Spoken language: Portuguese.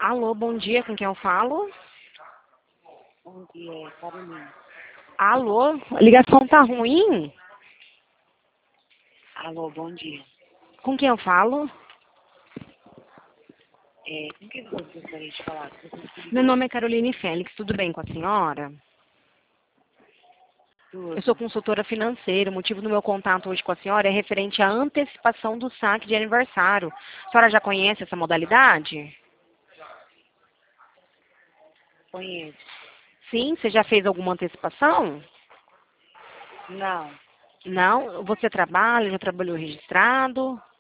Alô, bom dia, com quem eu falo? Bom dia, Carolina. Alô, a ligação tá ruim? Alô, bom dia. Com quem eu falo? Com quem você gostaria de falar? Meu nome é Caroline Félix, tudo bem com a senhora? Eu sou consultora financeira, o motivo do meu contato hoje com a senhora é referente à antecipação do saque de aniversário. A senhora já conhece essa modalidade? Conheço. Sim, você já fez alguma antecipação? Não, Não? Você trabalha, já trabalhou registrado?